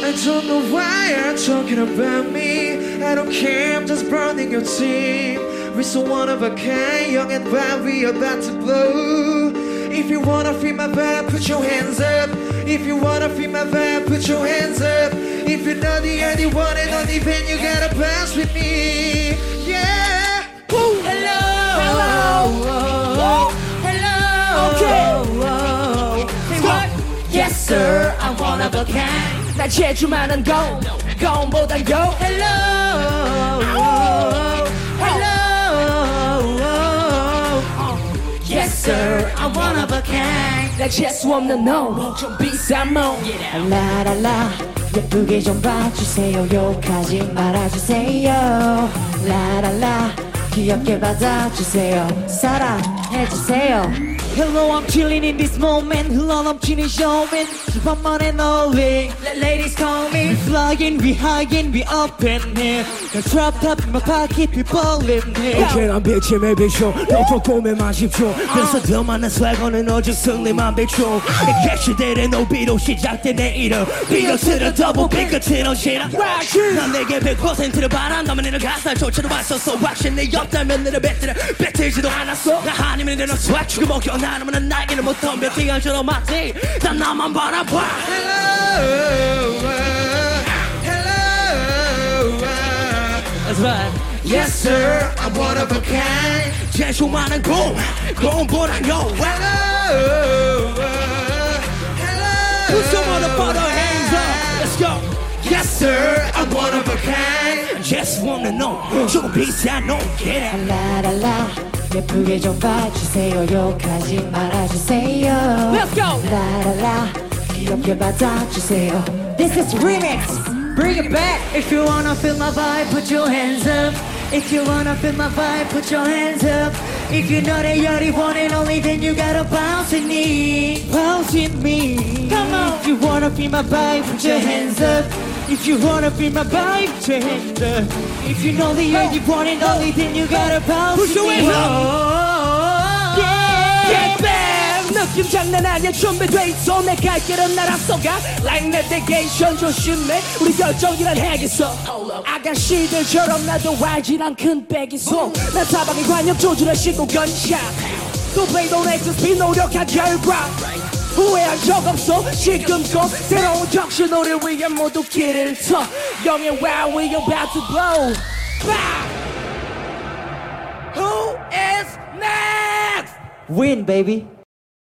I don't know why you're talking about me. I don't care, I'm just burning your team. We're so one of a kind, young and wild, we about to blow. If you wanna feel my vibe, put your hands up. If you wanna feel my vibe, put your hands up. If you're not the only one and only then you gotta bounce with me. Yeah. Woo. Hello. Hello. Hello. Okay. Say what? Yes sir, I'm one of a kind. 난 제주 많은 공보단 go. Hello. Yes sir, I'm one of a kind. 난 재수 없는 놈, 좀 비싼 몸. 라라라 예쁘게 좀 봐주세요. 욕하지 말아주세요. 라라라 귀엽게 받아주세요. 사랑해주세요. Hello, I'm chilling in this moment. 흘러넘치는 showman. 밤만에 널리 ladies call me. We flying, we highing, we up in here. The drop top in my pocket, we ballin' here. Okay, I'm bitchin' maybe sure. 너도 꿈에만 집중. 그래서 더 많은 swag어는 오직 승리만 비추. 객시들의 노비로 시작된 내 이름. 비거스를 더블 빅끝으로 실어. 난 내게 100%를 바란다면 너는 가사조차도 왔었어. 확신 내 없다면 너를 뱉지도 않았어. 나 아니면 너는 swag 죽여 먹여. 나는 나에게는 못 덤벼. 티가 맞지. 난 나만 바라봐. That's right. Yes sir, I'm one of a kind. 재수 많은 공보단 go. Hello. Put someone up on our hands up. Let's go. Yes sir, I'm one of a kind. Just wanna know. 조금 비싼 놈. Yeah. 라라라 예쁘게 좀 봐주세요. 욕하지 말아주세요. Let's go. 라라라 귀엽게 받아주세요. This is remix. Bring it back. If you wanna feel my vibe, put your hands up. If you wanna feel my vibe, put your hands up. If you know that you're the one and only, then you gotta bounce with me. Bounce with me. Come on. If you wanna feel my vibe, put your hands up. If you wanna feel my vibe, put your hands up. If you know that you're the one and only, then you gotta bounce with me. Put your hands up. Get back. 느낌 장난 아니야. 준비돼 있어. 내 갈 길은 날 앞서가. Like navigation 조심해. 우리 결정이란 핵있어. 아가씨들처럼 나도 알지랑 큰 백이 손. 난 사방에 관념 조절을 싣고 건샷. 또 play don't exist 노력한 결과 후회한 적 없어. 지금껏 새로운 적신 우리 위해 모두 길을 터. Young and wild, we about to blow. Bah! Who is next? Win, baby.